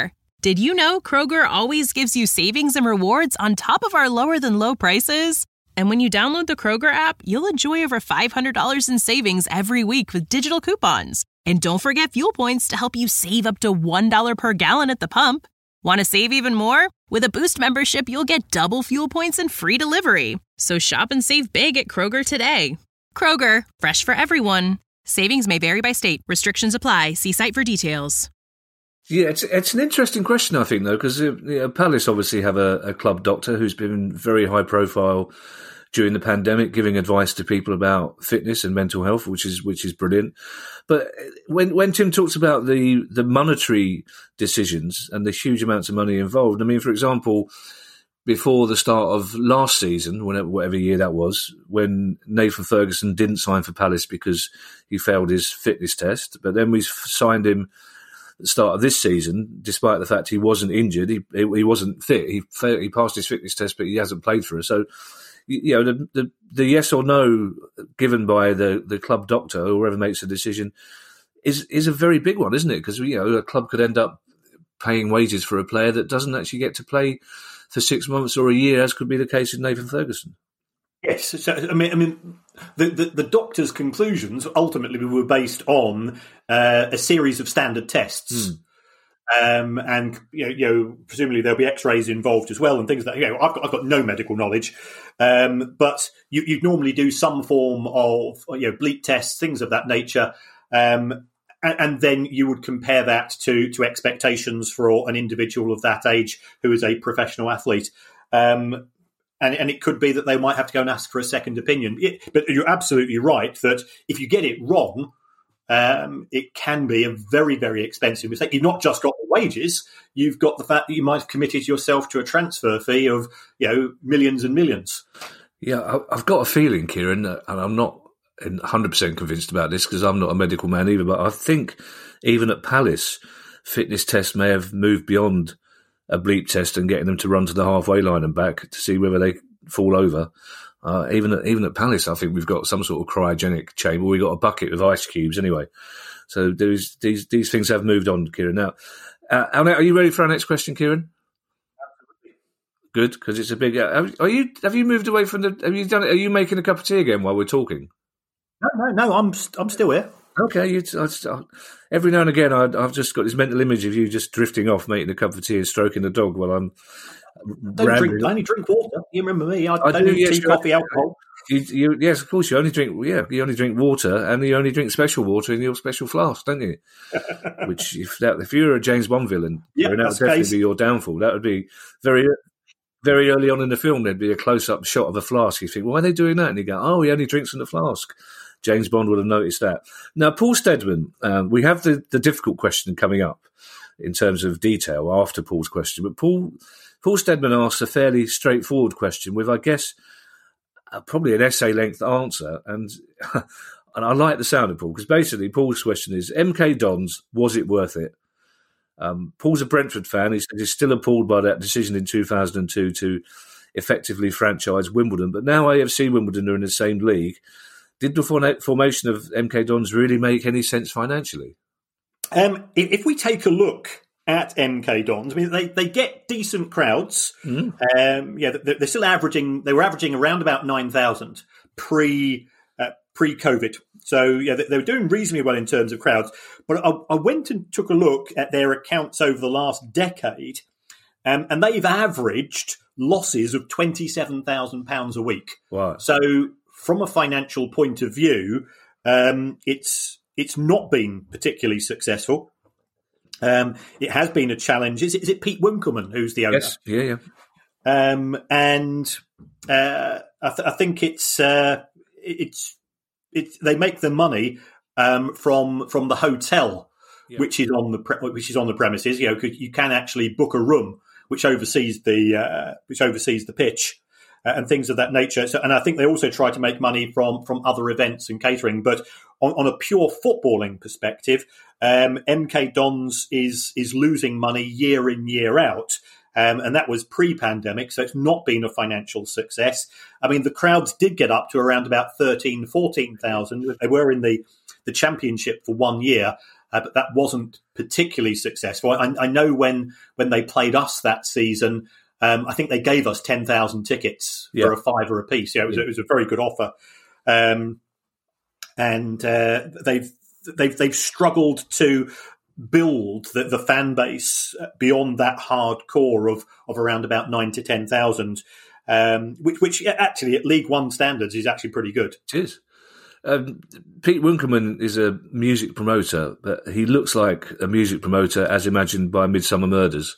Did you know Kroger always gives you savings and rewards on top of our lower-than-low prices? And when you download the Kroger app, you'll enjoy over $500 in savings every week with digital coupons. And don't forget fuel points to help you save up to $1 per gallon at the pump. Want to save even more? With a Boost membership, you'll get double fuel points and free delivery. So shop and save big at Kroger today. Kroger, fresh for everyone. Savings may vary by state. Restrictions apply. See site for details. Yeah, it's an interesting question, I think, though, because Palace obviously have a club doctor who's been very high profile during the pandemic, giving advice to people about fitness and mental health, which is brilliant. But when Tim talks about the monetary decisions and the huge amounts of money involved, I mean, for example, before the start of last season, whatever year that was, when Nathan Ferguson didn't sign for Palace because he failed his fitness test, but then we signed him at the start of this season, despite the fact he wasn't injured, he wasn't fit. He passed his fitness test, but he hasn't played for us. So, you know, the yes or no given by the club doctor or whoever makes the decision is a very big one, isn't it? Because, you know, a club could end up paying wages for a player that doesn't actually get to play for 6 months or a year, as could be the case with Nathan Ferguson. Yes, so, I mean, the doctor's conclusions ultimately were based on a series of standard tests. And presumably there'll be X-rays involved as well, and things that I've got no medical knowledge, but you'd normally do some form of bleep tests, things of that nature, and then you would compare that to expectations for an individual of that age who is a professional athlete. And it could be that they might have to go and ask for a second opinion. But you're absolutely right that if you get it wrong, it can be a very, very expensive mistake. You've not just got the wages, you've got the fact that you might have committed yourself to a transfer fee of millions and millions. Yeah, I've got a feeling, Kieran, and I'm not 100% convinced about this because I'm not a medical man either, but I think even at Palace, fitness tests may have moved beyond a bleep test and getting them to run to the halfway line and back to see whether they fall over. Even at Palace, I think we've got some sort of cryogenic chamber. We've got a bucket with ice cubes anyway. So these things have moved on, Kieran. Now, Alnett, are you ready for our next question, Kieran? Absolutely. Good, because it's a big. Have you moved away from the? Have you done it? Are you making a cup of tea again while we're talking? No. I'm still here. Okay, every now and again, I've just got this mental image of you just drifting off, making a cup of tea and stroking the dog while I'm. I only drink water. You remember me? I don't do tea, coffee, alcohol. Yes, of course. You only drink water, and you only drink special water in your special flask, don't you? Which, if you're a James Bond villain, that would definitely be your downfall. That would be very, very early on in the film. There'd be a close-up shot of a flask. You think, why are they doing that? And you go, oh, he only drinks from the flask. James Bond would have noticed that. Now, Paul Steadman, we have the difficult question coming up in terms of detail after Paul's question, but Paul Steadman asks a fairly straightforward question with, I guess, probably an essay-length answer. And I like the sound of Paul, because basically Paul's question is, MK Dons, was it worth it? Paul's a Brentford fan. He said he's still appalled by that decision in 2002 to effectively franchise Wimbledon. But now AFC Wimbledon are in the same league. Did the formation of MK Dons really make any sense financially? If we take a look at MK Dons, I mean, they get decent crowds. They're still averaging. They were averaging around about 9,000 pre-COVID. So they were doing reasonably well in terms of crowds. But I went and took a look at their accounts over the last decade, and they've averaged losses of £27,000 a week. Wow. So from a financial point of view, it's not been particularly successful. It has been a challenge. Is it Pete Winkleman who's the owner? Yes. Yeah. I think it's they make the money from the hotel, which is on the premises. You can actually book a room which oversees the pitch. And things of that nature. And I think they also try to make money from other events and catering. But on a pure footballing perspective, MK Dons is losing money year in, year out. And that was pre-pandemic, so it's not been a financial success. I mean, the crowds did get up to around about 13,000, 14,000. They were in the championship for 1 year. but that wasn't particularly successful. I know when they played us that season, I think they gave us 10,000 tickets for a £5 a piece. Yeah, it was a very good offer, and they've struggled to build the fan base beyond that hardcore of around about 9 to 10,000, which actually at League One standards is actually pretty good. It is. Pete Winkelman is a music promoter, but he looks like a music promoter as imagined by Midsummer Murders.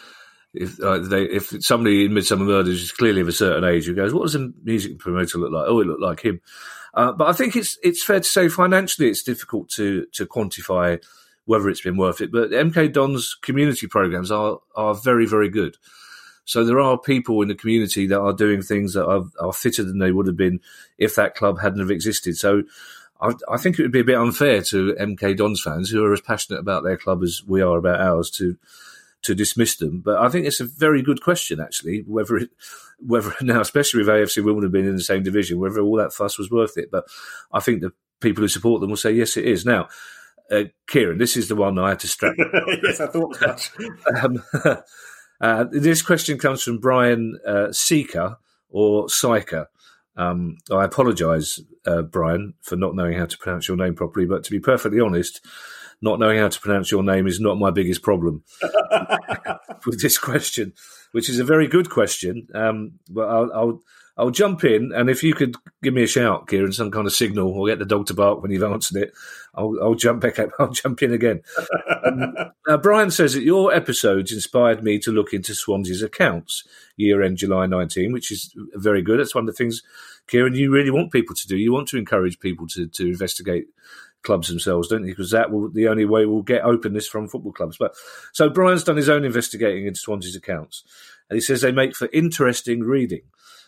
If somebody in Midsummer Murders is clearly of a certain age, who goes, "What does a music promoter look like?" Oh, it looked like him. But I think it's fair to say financially it's difficult to quantify whether it's been worth it. But MK Dons community programs are very, very good. So there are people in the community that are doing things that are fitter than they would have been if that club hadn't have existed. So I think it would be a bit unfair to MK Dons fans who are as passionate about their club as we are about ours to dismiss them. But I think it's a very good question, actually, whether now, especially with AFC Wimbledon being in the same division, whether all that fuss was worth it. But I think the people who support them will say, yes, it is. Now, Kieran, this is the one I had to strap. Yes, I thought that. This question comes from Brian Seeker or Syker. I apologise, Brian, for not knowing how to pronounce your name properly, but to be perfectly honest, not knowing how to pronounce your name is not my biggest problem with this question, which is a very good question. But I'll jump in, and if you could give me a shout, Kieran, some kind of signal, or get the dog to bark when you've answered it, I'll jump back up. I'll jump in again. Brian says that your episodes inspired me to look into Swansea's accounts year-end July 19, which is very good. That's one of the things, Kieran, you really want people to do. You want to encourage people to investigate clubs themselves, don't you? Because that will the only way we'll get openness from football clubs. But so Brian's done his own investigating into Swansea's accounts, and he says they make for interesting reading.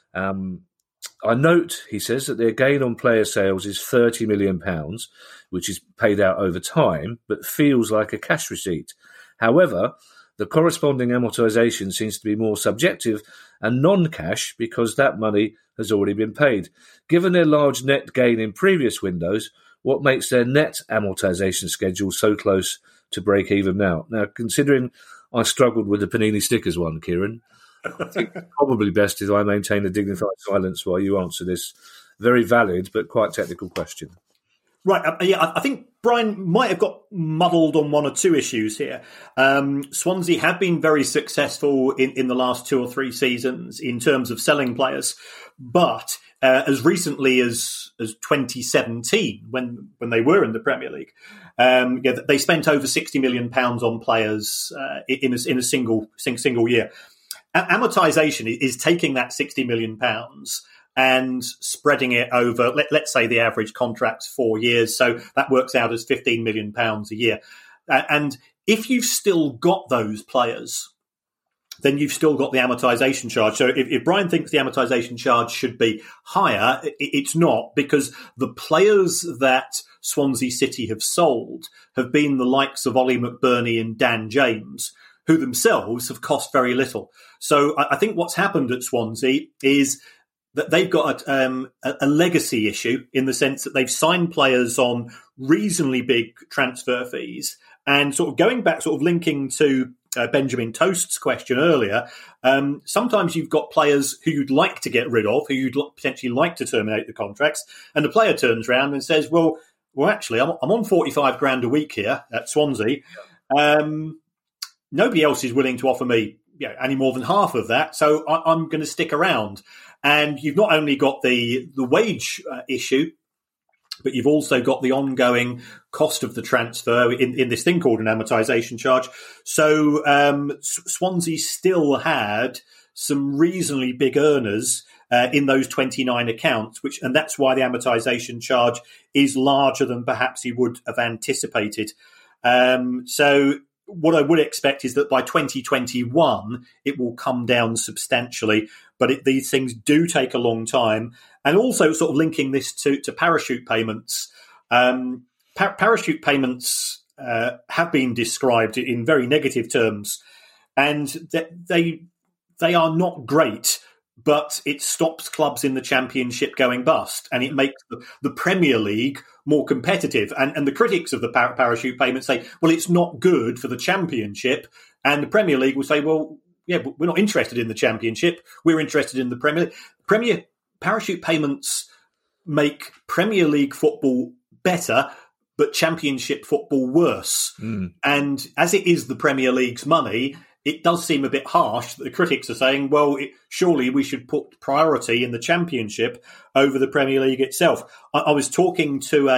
I note, he says, that their gain on player sales is £30 million, which is paid out over time, but feels like a cash receipt. However, the corresponding amortisation seems to be more subjective and non-cash because that money has already been paid. Given their large net gain in previous windows, what makes their net amortisation schedule so close to break even now? Now, considering I struggled with the Panini stickers one, Kieran, I think it's probably best if I maintain a dignified silence while you answer this very valid but quite technical question. Right. I think Brian might have got muddled on one or two issues here. Swansea have been very successful in the last 2 or 3 seasons in terms of selling players, but as recently as 2017, when they were in the Premier League, they spent over £60 million on players in a single year. Amortisation is taking that £60 million and spreading it over, let's say the average contract's 4 years, so that works out as £15 million a year. And if you've still got those players, then you've still got the amortisation charge. So if Brian thinks the amortisation charge should be higher, it's not, because the players that Swansea City have sold have been the likes of Ollie McBurney and Dan James, who themselves have cost very little. So I think what's happened at Swansea is that they've got a legacy issue in the sense that they've signed players on reasonably big transfer fees. And sort of going back, sort of linking to Benjamin Toast's question earlier, sometimes you've got players who you'd like to get rid of, who you'd potentially like to terminate the contracts, and the player turns around and says, well, actually, I'm on 45 grand a week here at Swansea. Nobody else is willing to offer me any more than half of that, so I'm going to stick around. And you've not only got the wage issue, but you've also got the ongoing cost of the transfer in this thing called an amortisation charge. So Swansea still had some reasonably big earners in those 29 accounts, and that's why the amortisation charge is larger than perhaps he would have anticipated. So what I would expect is that by 2021, it will come down substantially. But these things do take a long time. And also sort of linking this to parachute payments. Parachute payments have been described in very negative terms. And they are not great. but it stops clubs in the Championship going bust, and it makes the Premier League more competitive. And the critics of the parachute payment say, well, it's not good for the Championship. And the Premier League will say, well, yeah, but we're not interested in the Championship. We're interested in the Premier League. Parachute payments make Premier League football better, but Championship football worse. And as it is the Premier League's money, it does seem a bit harsh that the critics are saying, well, surely we should put priority in the Championship over the Premier League itself. I was talking to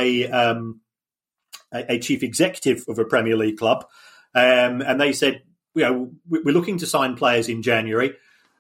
a chief executive of a Premier League club, and they said, we're looking to sign players in January.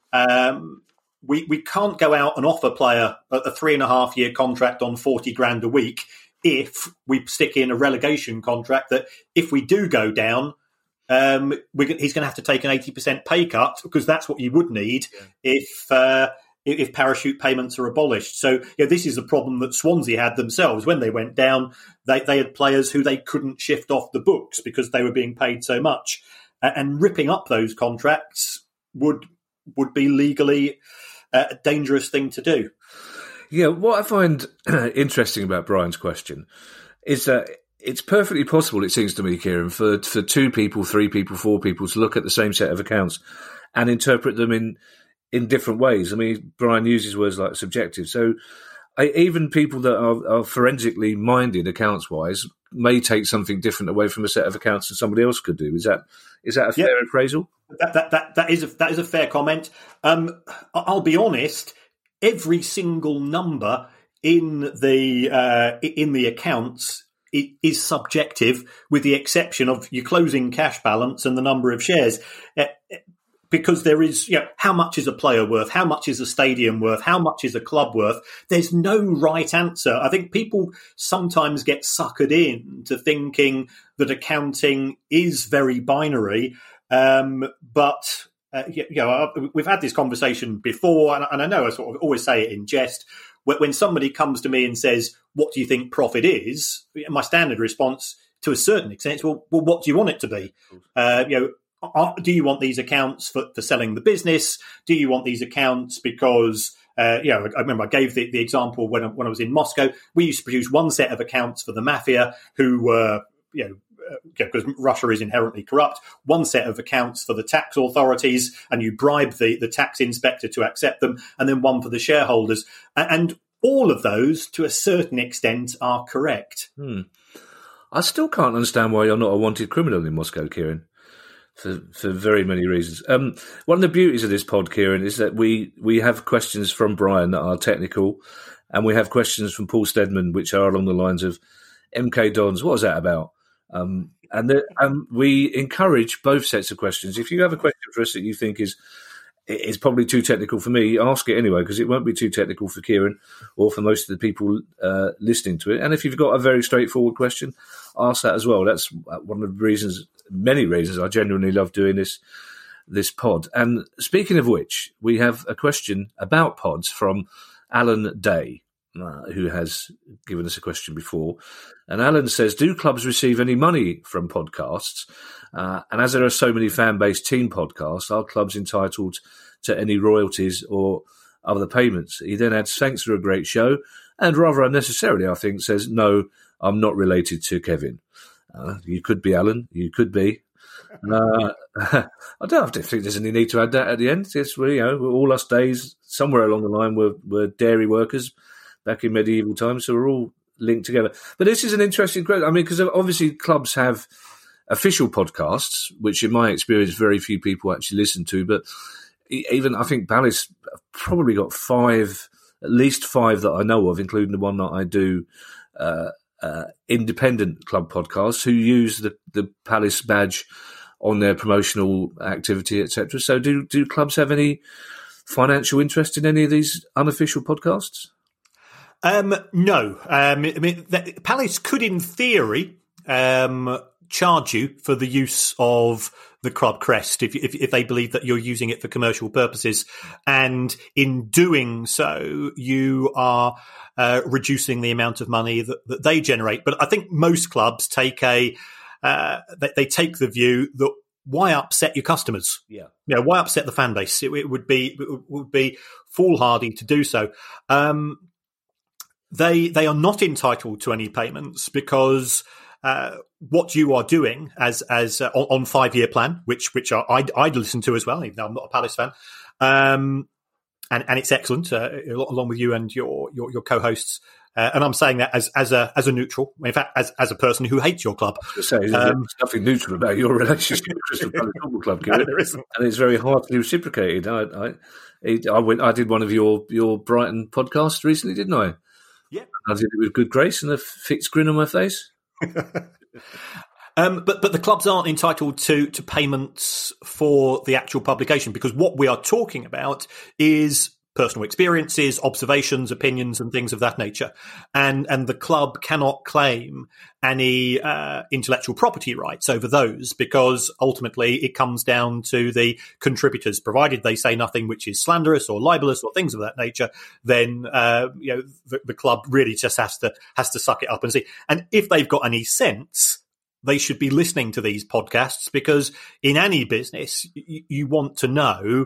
We can't go out and offer a player a 3.5-year contract on 40 grand a week if we stick in a relegation contract that if we do go down, he's going to have to take an 80% pay cut, because that's what you would need if parachute payments are abolished. So this is a problem that Swansea had themselves. When they went down, they had players who they couldn't shift off the books because they were being paid so much. And ripping up those contracts would be legally a dangerous thing to do. Yeah, what I find interesting about Brian's question is that it's perfectly possible, it seems to me, Kieran, for 2 people, 3 people, 4 people to look at the same set of accounts and interpret them in different ways. I mean, Brian uses words like subjective. So even people that are forensically minded accounts-wise may take something different away from a set of accounts than somebody else could do. Is that a fair appraisal? That is a fair comment. I'll be honest. Every single number in the accounts is subjective, with the exception of your closing cash balance and the number of shares. Because there is, how much is a player worth? How much is a stadium worth? How much is a club worth? There's no right answer. I think people sometimes get suckered in to thinking that accounting is very binary. But we've had this conversation before, and I know I sort of always say it in jest. When somebody comes to me and says, what do you think profit is? My standard response, to a certain extent, is, well, what do you want it to be? Do you want these accounts for selling the business? Do you want these accounts because, I remember I gave the example when I was in Moscow. We used to produce one set of accounts for the mafia, who were, because Russia is inherently corrupt, one set of accounts for the tax authorities, and you bribe the tax inspector to accept them, and then one for the shareholders. And all of those, to a certain extent, are correct. I still can't understand why you're not a wanted criminal in Moscow, Kieran. For very many reasons. One of the beauties of this pod, Kieran, is that we have questions from Brian that are technical, and we have questions from Paul Steadman which are along the lines of MK Dons. What was that about? And we encourage both sets of questions. If you have a question for us that you think is probably too technical for me, ask it anyway, because it won't be too technical for Kieran or for most of the people listening to it. And if you've got a very straightforward question, ask that as well. That's one of the reasons, many reasons, I genuinely love doing this pod. And speaking of which, we have a question about pods from Alan Day, who has given us a question before. And Alan says, do clubs receive any money from podcasts? And as there are so many fan-based team podcasts, are clubs entitled to any royalties or other payments? He then adds, thanks for a great show. And rather unnecessarily, I think, says, no, I'm not related to Kevin. You could be, Alan. You could be. I don't think there's any need to add that at the end. It's, we're all us days, somewhere along the line, we're dairy workers back in medieval times, so we're all linked together. But this is an interesting question. I mean, because obviously clubs have official podcasts, which in my experience very few people actually listen to. But even I think Palace probably got at least five that I know of, including the one that I do, independent club podcasts who use the Palace badge on their promotional activity, etc. So do clubs have any financial interest in any of these unofficial podcasts? No. I mean, Palace could, in theory, charge you for the use of the club crest if they believe that you're using it for commercial purposes, and in doing so, you are reducing the amount of money that they generate. But I think most clubs take they take the view that why upset your customers? Yeah. Why upset the fan base? It would be foolhardy to do so. They are not entitled to any payments because what you are doing as on 5-year plan, which I'd listen to as well, even though I'm not a Palace fan, and it's excellent, along with you and your co-hosts. And I'm saying that as a neutral, in fact, as a person who hates your club. There's nothing neutral about your relationship with Crystal Palace Football Club, Kieran. No, there isn't. And it's very hardly reciprocated. I did one of your Brighton podcasts recently, didn't I? Yeah, I did it with good grace and a fixed grin on my face. But the clubs aren't entitled to payments for the actual publication, because what we are talking about is personal experiences, observations, opinions, and things of that nature. And the club cannot claim any intellectual property rights over those, because ultimately it comes down to the contributors. Provided they say nothing which is slanderous or libelous or things of that nature, then the club really just has to suck it up and see. And if they've got any sense, they should be listening to these podcasts, because in any business you want to know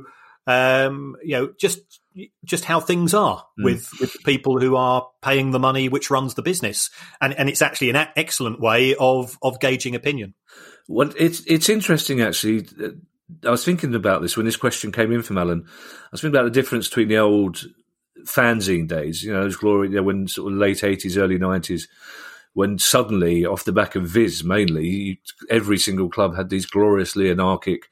just how things are with the people who are paying the money which runs the business. And it's actually an excellent way of gauging opinion. Well, it's interesting, actually. I was thinking about this when this question came in from Alan. I was thinking about the difference between the old fanzine days, those glory, when sort of late 80s, early 90s, when suddenly, off the back of Viz mainly, every single club had these gloriously anarchic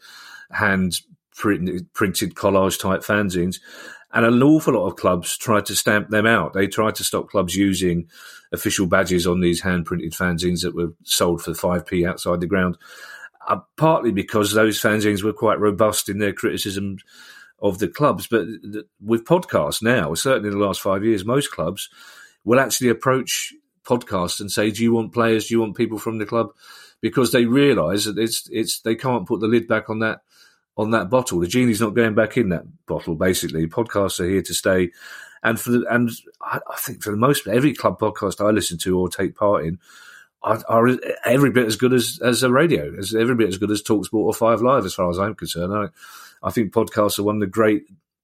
hand-printed collage-type fanzines. And an awful lot of clubs tried to stamp them out. They tried to stop clubs using official badges on these hand-printed fanzines that were sold for 5p outside the ground, partly because those fanzines were quite robust in their criticism of the clubs. But with podcasts now, certainly in the last 5 years, most clubs will actually approach podcasts and say, do you want players? Do you want people from the club? Because they realise that they can't put the lid back on that bottle. The genie's not going back in that bottle, basically. Podcasts are here to stay. And I think for the most part, every club podcast I listen to or take part in are every bit as good as a radio, as every bit as good as TalkSport or 5 Live, as far as I'm concerned. I think podcasts are one of the great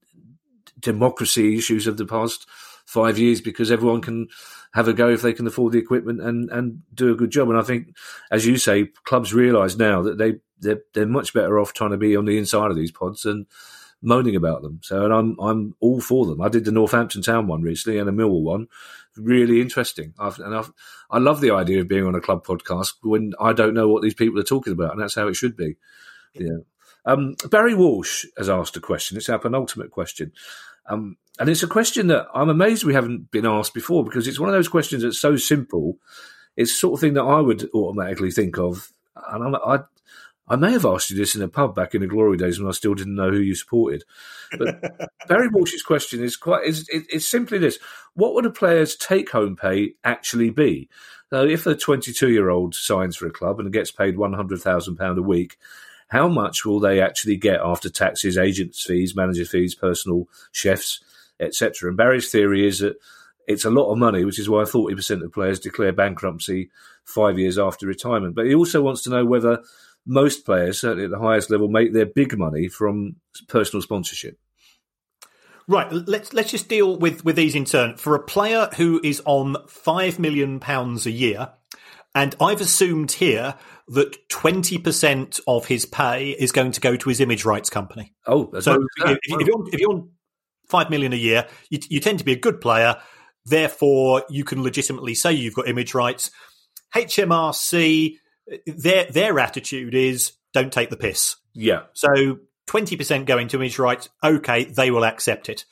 democracy issues of the past 5 years, because everyone can have a go if they can afford the equipment and do a good job. And I think, as you say, clubs realise now that they're much better off trying to be on the inside of these pods than moaning about them. So, and I'm all for them. I did the Northampton Town one recently and a Millwall one. Really interesting. I love the idea of being on a club podcast when I don't know what these people are talking about, and that's how it should be. Yeah. Barry Walsh has asked a question. It's our penultimate question. And it's a question that I'm amazed we haven't been asked before, because it's one of those questions that's so simple. It's the sort of thing that I would automatically think of. And I may have asked you this in a pub back in the glory days when I still didn't know who you supported. But Barry Walsh's question is it's simply this: what would a player's take-home pay actually be? Now, if a 22-year-old signs for a club and gets paid £100,000 a week, how much will they actually get after taxes, agents' fees, manager fees, personal chefs, etc.? And Barry's theory is that it's a lot of money, which is why 40% of players declare bankruptcy 5 years after retirement. But he also wants to know whether most players, certainly at the highest level, make their big money from personal sponsorship. Right, let's just deal with these in turn. For a player who is on £5 million a year, and I've assumed here that 20% of his pay is going to go to his image rights company. Oh, that's so if you're on $5 million a year, you tend to be a good player. Therefore, you can legitimately say you've got image rights. HMRC, their attitude is don't take the piss. Yeah. So 20% going to image rights, okay, they will accept it.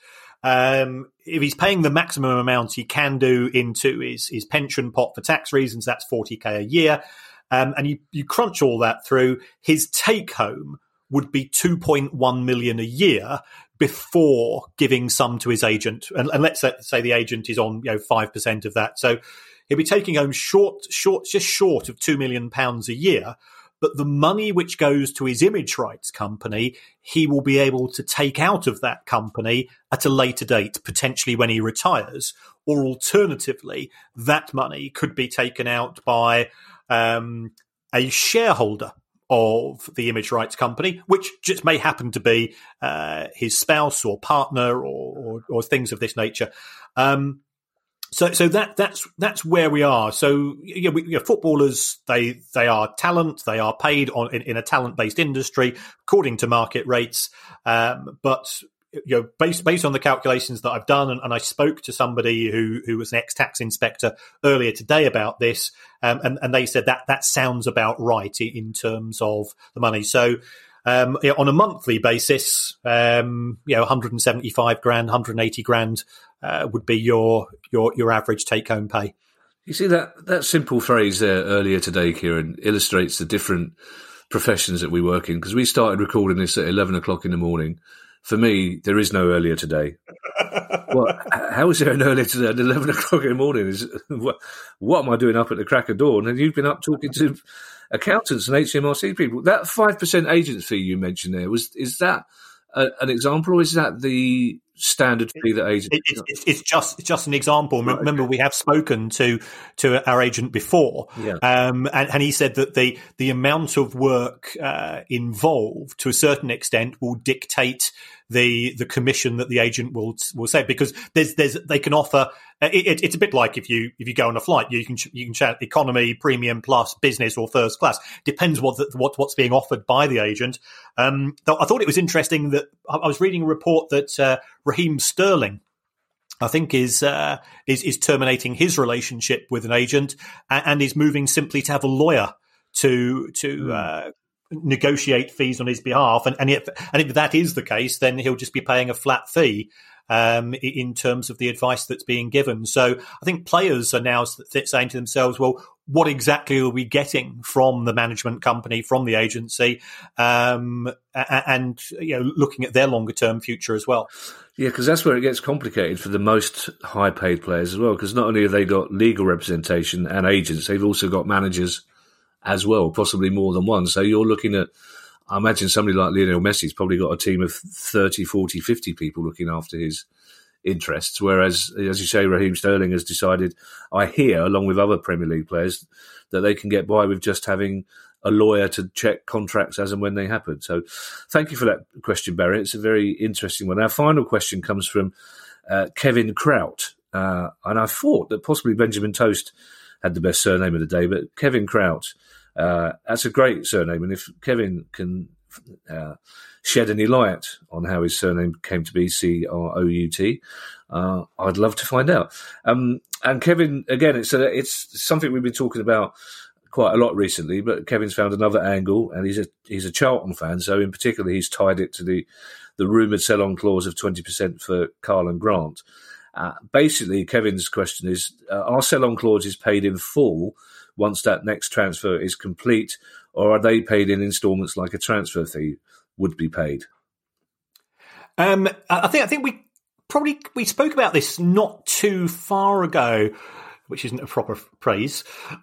If he's paying the maximum amount he can do into his pension pot for tax reasons, that's 40k a year. And you crunch all that through, his take home would be 2.1 million a year before giving some to his agent. And let's say the agent is on 5% of that. So he'll be taking home just short of £2 million a year. But the money which goes to his image rights company, he will be able to take out of that company at a later date, potentially when he retires. Or alternatively, that money could be taken out by a shareholder of the image rights company, which just may happen to be his spouse or partner or things of this nature. So that's where we are. So footballers, they are talent. They are paid in a talent-based industry according to market rates. But based on the calculations that I've done, and I spoke to somebody who was an ex-tax inspector earlier today about this, and they said that sounds about right in terms of the money. So on a monthly basis, 175 grand, 180 grand would be your average take-home pay. You see, that simple phrase there earlier today, Kieran, illustrates the different professions that we work in, because we started recording this at 11 o'clock in the morning. For me, there is no earlier today. How is there an earlier today at 11 o'clock in the morning? What am I doing up at the crack of dawn? And you've been up talking to accountants and HMRC people. That 5% agent fee you mentioned there, is that an example, or is that the standard fee that agents? It's just an example. Right. Remember, we have spoken to our agent before, and he said that the amount of work involved, to a certain extent, will dictate the commission that the agent will say, because they can offer. It's a bit like if you go on a flight, you can chat economy, premium plus, business, or first class. Depends what's being offered by the agent. Though I thought it was interesting that I was reading a report that Raheem Sterling, I think, is terminating his relationship with an agent and is moving simply to have a lawyer to negotiate fees on his behalf. And if that is the case, then he'll just be paying a flat fee in terms of the advice that's being given. So I think players are now saying to themselves, well, what exactly are we getting from the management company, from the agency, and looking at their longer term future as well. Yeah, because that's where it gets complicated for the most high paid players as well, because not only have they got legal representation and agents, they've also got managers as well, possibly more than one. So you're looking at, I imagine somebody like Lionel Messi's probably got a team of 30, 40, 50 people looking after his interests, whereas, as you say, Raheem Sterling has decided, I hear, along with other Premier League players, that they can get by with just having a lawyer to check contracts as and when they happen. So thank you for that question, Barry. It's a very interesting one. Our final question comes from Kevin Kraut. And I thought that possibly Benjamin Toast had the best surname of the day, but Kevin Kraut, that's a great surname. And if Kevin can shed any light on how his surname came to be, Crout, I'd love to find out. And Kevin, again, it's something we've been talking about quite a lot recently, but Kevin's found another angle, and he's a Charlton fan, so in particular he's tied it to the rumoured sell-on clause of 20% for Karlan Grant. Basically, Kevin's question is, are sell-on clauses paid in full once that next transfer is complete, or are they paid in instalments like a transfer fee would be paid? I think we spoke about this not too far ago, which isn't a proper phrase.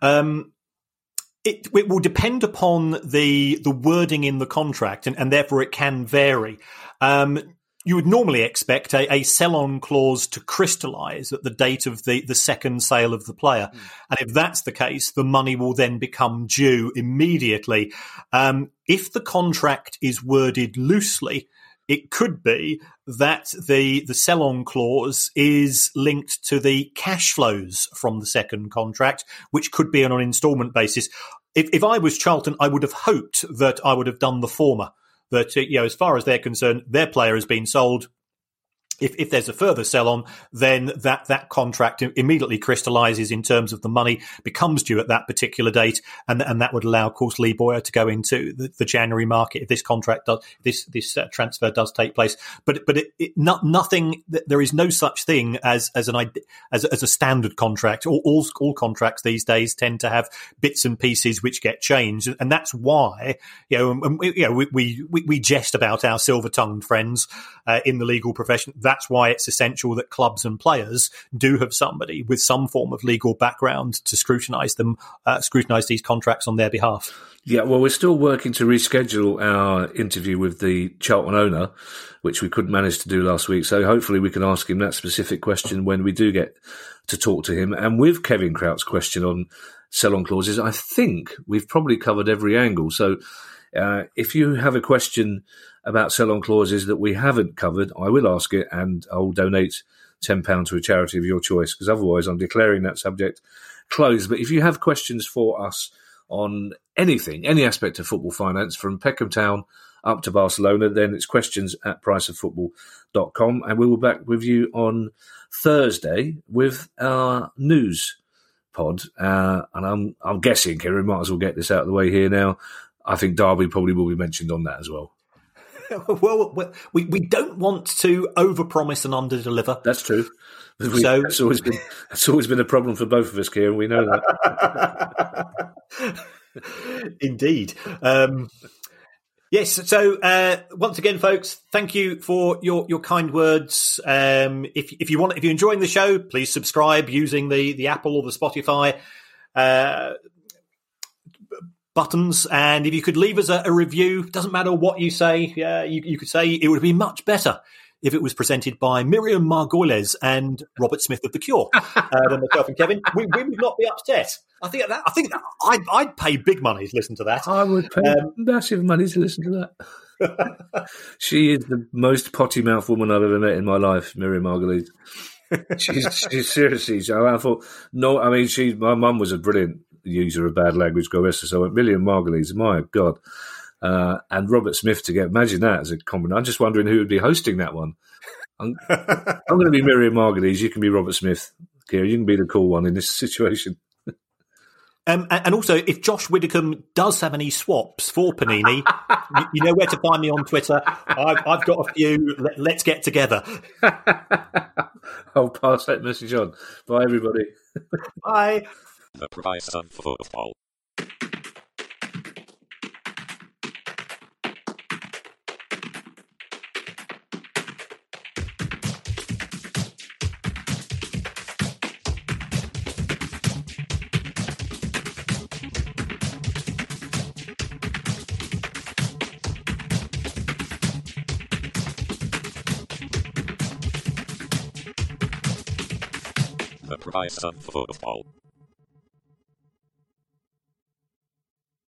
It will depend upon the wording in the contract, and therefore it can vary. You would normally expect a sell-on clause to crystallise at the date of the second sale of the player. And if that's the case, the money will then become due immediately. If the contract is worded loosely, it could be that the sell-on clause is linked to the cash flows from the second contract, which could be on an instalment basis. If I was Charlton, I would have hoped that I would have done the former. That, as far as they're concerned, their player has been sold. If there's a further sell-on, then that contract immediately crystallises in terms of the money becomes due at that particular date, and that would allow, of course, Lee Bowyer to go into the January market if this contract does this transfer does take place. But nothing. There is no such thing as a standard contract. All contracts these days tend to have bits and pieces which get changed, and that's why we jest about our silver-tongued friends in the legal profession. That's why it's essential that clubs and players do have somebody with some form of legal background to scrutinise these contracts on their behalf. Yeah, well, we're still working to reschedule our interview with the Charlton owner, which we couldn't manage to do last week. So hopefully we can ask him that specific question when we do get to talk to him. And with Kevin Kraut's question on sell-on clauses, I think we've probably covered every angle. So If you have a question about sell-on clauses that we haven't covered, I will ask it, and I'll donate £10 to a charity of your choice, because otherwise I'm declaring that subject closed. But if you have questions for us on anything, any aspect of football finance, from Peckham Town up to Barcelona, then it's questions@priceoffootball.com, and we will be back with you on Thursday with our news pod. And I'm guessing, Kieran, might as well get this out of the way here now. I think Derby probably will be mentioned on that as well. Well, we don't want to overpromise and underdeliver. That's true. So that's always been a problem for both of us, Kieran. We know that. Indeed. Yes. So once again, folks, thank you for your kind words. If you're enjoying the show, please subscribe using the Apple or the Spotify buttons, and if you could leave us a review, doesn't matter what you say. You could say it would be much better if it was presented by Miriam Margolyes and Robert Smith of The Cure than myself and Kevin. We would not be upset. I think I'd pay big money to listen to that. I would pay massive money to listen to that. She is the most potty mouth woman I've ever met in my life, Miriam Margolyes. She's seriously. I thought no. I mean, my mum was a brilliant user of bad language, God rest her soul. Miriam Margolyes, my God. And Robert Smith to get, imagine that as a combination. I'm just wondering who would be hosting that one. I'm going to be Miriam Margolyes. You can be Robert Smith. Kieran, you can be the cool one in this situation. And also, if Josh Widdicombe does have any swaps for Panini, you know where to find me on Twitter. I've got a few. Let's get together. I'll pass that message on. Bye, everybody. Bye. The price of football. The price of football.